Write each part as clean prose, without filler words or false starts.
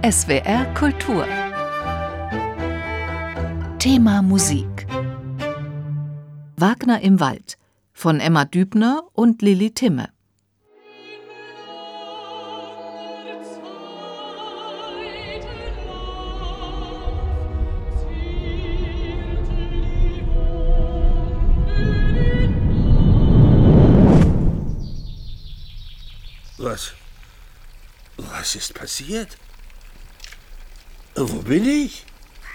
SWR Kultur. Thema Musik. Wagner im Wald von Emma Dübner und Lili Timme. Was ist passiert? Wo bin ich?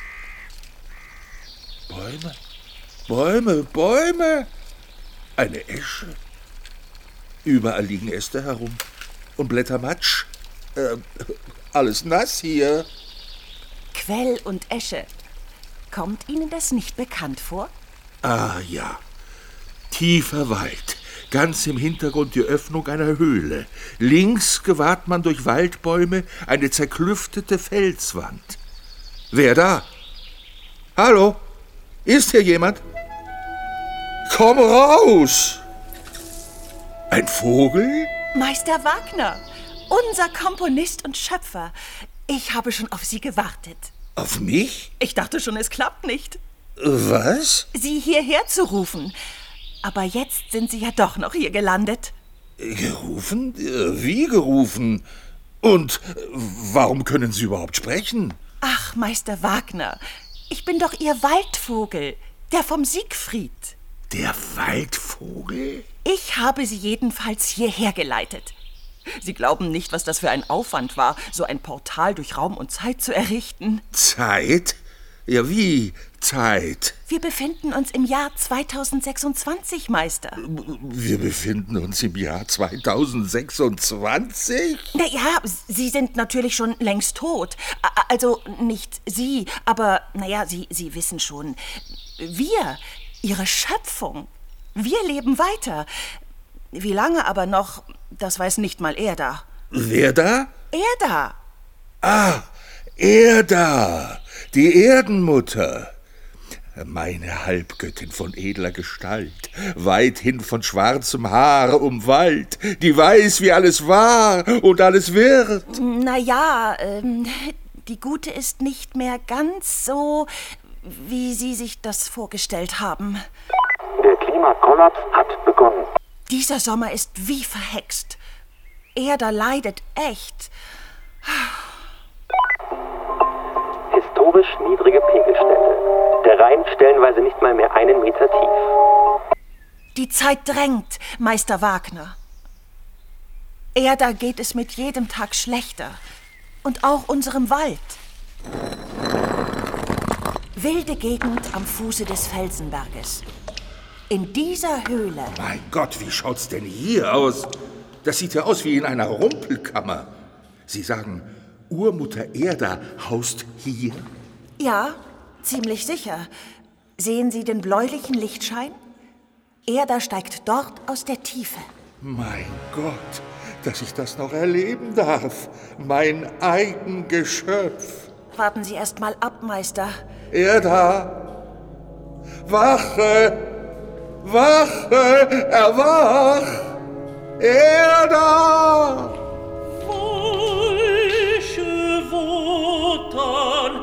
Bäume. Eine Esche. Überall liegen Äste herum. Und Blättermatsch. Alles nass hier. Quell und Esche. Kommt Ihnen das nicht bekannt vor? Ah ja. Tiefer Wald. Ganz im Hintergrund die Öffnung einer Höhle. Links gewahrt man durch Waldbäume eine zerklüftete Felswand. Wer da? Hallo? Ist hier jemand? Komm raus! Ein Vogel? Meister Wagner, unser Komponist und Schöpfer. Ich habe schon auf Sie gewartet. Auf mich? Ich dachte schon, es klappt nicht. Was? Sie hierher zu rufen. Aber jetzt sind Sie ja doch noch hier gelandet. Gerufen? Wie gerufen? Und warum können Sie überhaupt sprechen? Ach, Meister Wagner, ich bin doch Ihr Waldvogel, der vom Siegfried. Der Waldvogel? Ich habe Sie jedenfalls hierher geleitet. Sie glauben nicht, was das für ein Aufwand war, so ein Portal durch Raum und Zeit zu errichten. Zeit? Ja, wie Zeit? Wir befinden uns im Jahr 2026, Meister. Wir befinden uns im Jahr 2026? Naja, Sie sind natürlich schon längst tot. Also nicht Sie, aber naja, Sie wissen schon. Wir, Ihre Schöpfung, wir leben weiter. Wie lange aber noch, das weiß nicht mal er da. Wer da? Er da. Ah, er da. Die Erdenmutter. Meine Halbgöttin von edler Gestalt, weithin von schwarzem Haar umwallt, die weiß, wie alles war und alles wird. Naja, die Gute ist nicht mehr ganz so, wie Sie sich das vorgestellt haben. Der Klimakollaps hat begonnen. Dieser Sommer ist wie verhext. Erda leidet echt. Historisch niedrige Pegelstände. Der Rhein stellenweise nicht mal mehr 1 Meter tief. Die Zeit drängt, Meister Wagner. Erda geht es mit jedem Tag schlechter. Und auch unserem Wald. Wilde Gegend am Fuße des Felsenberges. In dieser Höhle. Mein Gott, wie schaut's denn hier aus? Das sieht ja aus wie in einer Rumpelkammer. Sie sagen, Urmutter Erda haust hier? Ja, ziemlich sicher. Sehen Sie den bläulichen Lichtschein? Erda steigt dort aus der Tiefe. Mein Gott, dass ich das noch erleben darf. Mein Eigengeschöpf. Warten Sie erst mal ab, Meister. Erda! Wache! Wache! Erwach! Erda! Falsche Wotan,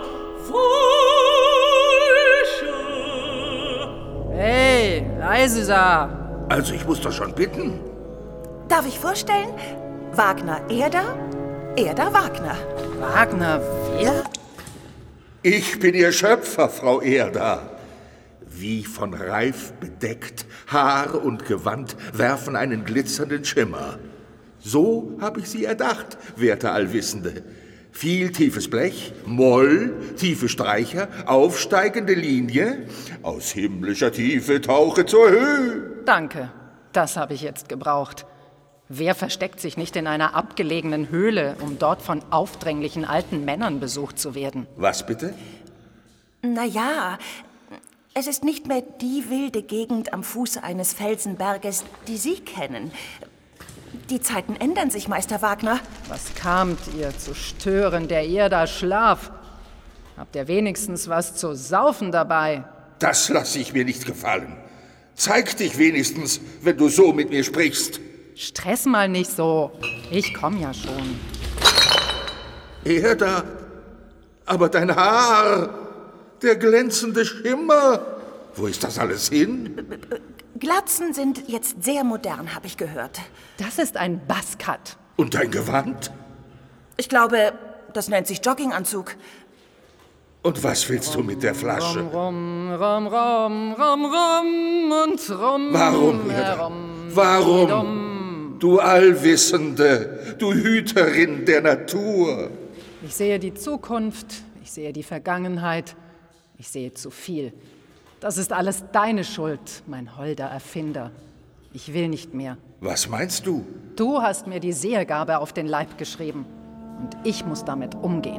falsche. Hey, leise da. Also ich muss doch schon bitten. Darf ich vorstellen? Wagner Erda, Erda Wagner. Wagner, wer? Ich bin Ihr Schöpfer, Frau Erda. Wie von Reif bedeckt, Haar und Gewand werfen einen glitzernden Schimmer. So habe ich Sie erdacht, werte Allwissende. Viel tiefes Blech, Moll, tiefe Streicher, aufsteigende Linie, aus himmlischer Tiefe tauche zur Höhe. Danke, das habe ich jetzt gebraucht. Wer versteckt sich nicht in einer abgelegenen Höhle, um dort von aufdringlichen alten Männern besucht zu werden? Was bitte? Naja, es ist nicht mehr die wilde Gegend am Fuße eines Felsenberges, die Sie kennen. Die Zeiten ändern sich, Meister Wagner. Was kamt ihr zu stören, der Erda Schlaf? Habt ihr wenigstens was zu saufen dabei? Das lasse ich mir nicht gefallen. Zeig dich wenigstens, wenn du so mit mir sprichst. Stress mal nicht so. Ich komm ja schon. Erda, aber dein Haar, der glänzende Schimmer, wo ist das alles hin? Glatzen sind jetzt sehr modern, habe ich gehört. Das ist ein Buzzcut. Und dein Gewand? Ich glaube, das nennt sich Jogginganzug. Und was willst du mit der Flasche? Rum, rum, rum, rum, rum und rum. Warum, Erda? Warum? Du Allwissende, du Hüterin der Natur. Ich sehe die Zukunft, ich sehe die Vergangenheit, ich sehe zu viel. Das ist alles deine Schuld, mein holder Erfinder. Ich will nicht mehr. Was meinst du? Du hast mir die Sehergabe auf den Leib geschrieben und ich muss damit umgehen.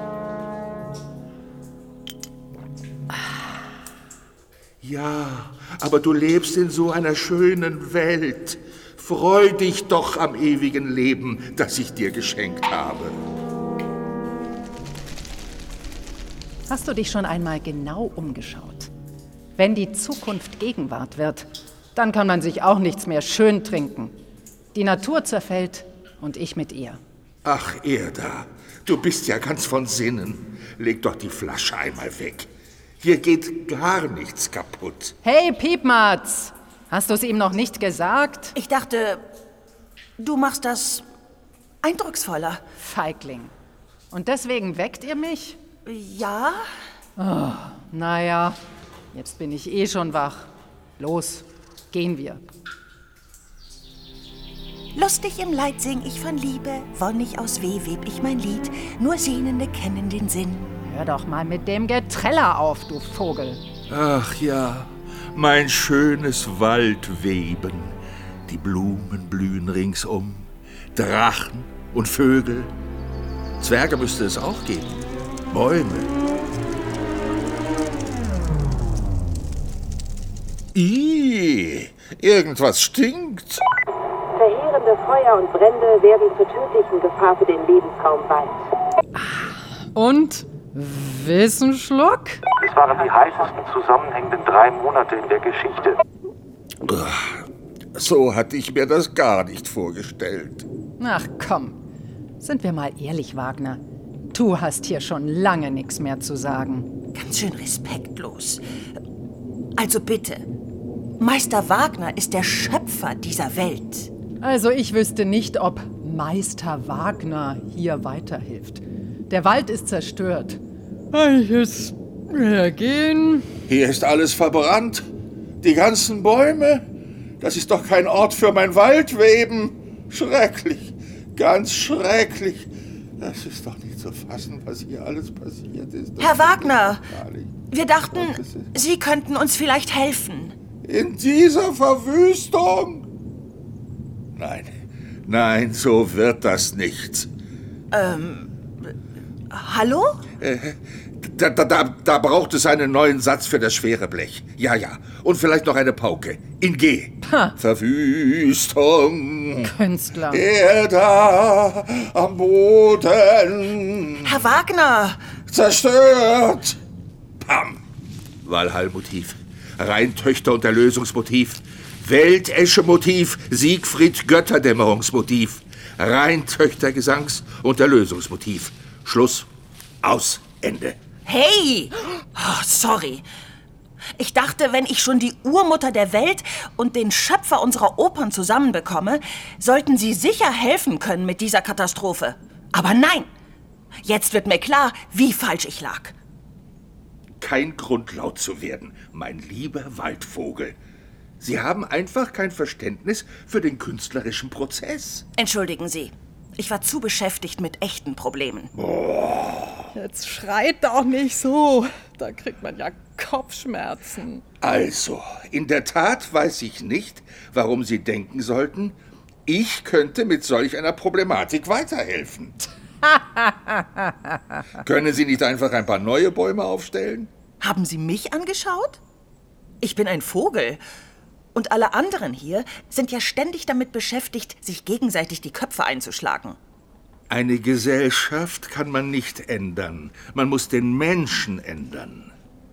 Ja, aber du lebst in so einer schönen Welt. Freu dich doch am ewigen Leben, das ich dir geschenkt habe. Hast du dich schon einmal genau umgeschaut? Wenn die Zukunft Gegenwart wird, dann kann man sich auch nichts mehr schön trinken. Die Natur zerfällt und ich mit ihr. Ach, Erda, du bist ja ganz von Sinnen. Leg doch die Flasche einmal weg. Hier geht gar nichts kaputt. Hey, Piepmatz! Hast du es ihm noch nicht gesagt? Ich dachte, du machst das eindrucksvoller. Feigling. Und deswegen weckt ihr mich? Ja? Oh, naja, jetzt bin ich eh schon wach. Los, gehen wir. Lustig im Leid sing ich von Liebe, wonnig aus Weh web ich mein Lied, nur Sehnende kennen den Sinn. Hör doch mal mit dem Geträller auf, du Vogel. Ach ja, mein schönes Waldweben. Die Blumen blühen ringsum, Drachen und Vögel. Zwerge müsste es auch geben, Bäume. Irgendwas stinkt. Verheerende Feuer und Brände werden zur tödlichen Gefahr für den Lebensraum Wald. Und? Wissenschluck? Es waren die heißesten zusammenhängenden 3 Monate in der Geschichte. So hatte ich mir das gar nicht vorgestellt. Ach komm, sind wir mal ehrlich, Wagner. Du hast hier schon lange nichts mehr zu sagen. Ganz schön respektlos. Also bitte, Meister Wagner ist der Schöpfer dieser Welt. Also ich wüsste nicht, ob Meister Wagner hier weiterhilft. Der Wald ist zerstört. Welches gehen? Hier ist alles verbrannt. Die ganzen Bäume. Das ist doch kein Ort für mein Waldweben. Schrecklich, ganz schrecklich. Das ist doch nicht zu fassen, was hier alles passiert ist. Herr Wagner, wir dachten, Sie könnten uns vielleicht helfen. In dieser Verwüstung? Nein, so wird das nicht. Hallo? Da braucht es einen neuen Satz für das schwere Blech. Ja. Und vielleicht noch eine Pauke. In G. Ha. Verwüstung. Künstler. Erde am Boden. Herr Wagner! Zerstört. Pam. Walhall-Motiv. Rheintöchter- und Erlösungsmotiv. Weltesche-Motiv. Siegfried-Götterdämmerungsmotiv. Rheintöchter-Gesangs- und Erlösungsmotiv. Schluss. Aus. Ende. Hey! Oh, sorry. Ich dachte, wenn ich schon die Urmutter der Welt und den Schöpfer unserer Opern zusammenbekomme, sollten Sie sicher helfen können mit dieser Katastrophe. Aber nein! Jetzt wird mir klar, wie falsch ich lag. Kein Grund, laut zu werden, mein lieber Waldvogel. Sie haben einfach kein Verständnis für den künstlerischen Prozess. Entschuldigen Sie. Ich war zu beschäftigt mit echten Problemen. Jetzt schreit doch nicht so. Da kriegt man ja Kopfschmerzen. Also, in der Tat weiß ich nicht, warum Sie denken sollten, ich könnte mit solch einer Problematik weiterhelfen. Können Sie nicht einfach ein paar neue Bäume aufstellen? Haben Sie mich angeschaut? Ich bin ein Vogel. Und alle anderen hier sind ja ständig damit beschäftigt, sich gegenseitig die Köpfe einzuschlagen. Eine Gesellschaft kann man nicht ändern. Man muss den Menschen ändern.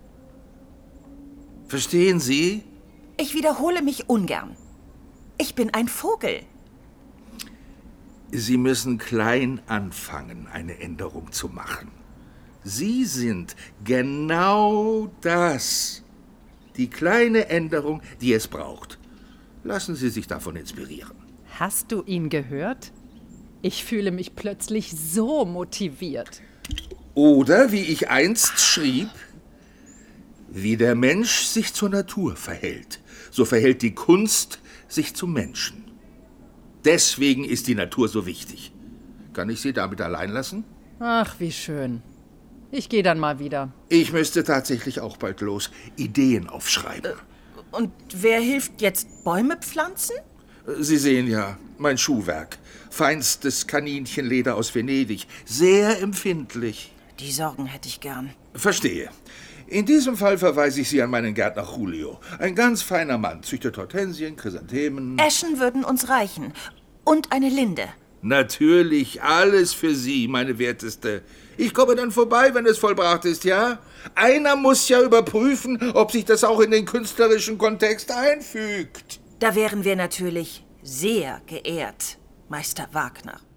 Verstehen Sie? Ich wiederhole mich ungern. Ich bin ein Vogel. Sie müssen klein anfangen, eine Änderung zu machen. Sie sind genau das. Die kleine Änderung, die es braucht. Lassen Sie sich davon inspirieren. Hast du ihn gehört? Ich fühle mich plötzlich so motiviert. Oder, wie ich einst schrieb, wie der Mensch sich zur Natur verhält, so verhält die Kunst sich zum Menschen. Deswegen ist die Natur so wichtig. Kann ich Sie damit allein lassen? Ach, wie schön. Ich gehe dann mal wieder. Ich müsste tatsächlich auch bald los. Ideen aufschreiben. Und wer hilft jetzt Bäume pflanzen? Sie sehen ja, mein Schuhwerk. Feinstes Kaninchenleder aus Venedig. Sehr empfindlich. Die Sorgen hätte ich gern. Verstehe. In diesem Fall verweise ich Sie an meinen Gärtner Julio. Ein ganz feiner Mann, züchtet Hortensien, Chrysanthemen. Eschen würden uns reichen. Und eine Linde. Natürlich, alles für Sie, meine Werteste. Ich komme dann vorbei, wenn es vollbracht ist, ja? Einer muss ja überprüfen, ob sich das auch in den künstlerischen Kontext einfügt. Da wären wir natürlich sehr geehrt, Meister Wagner.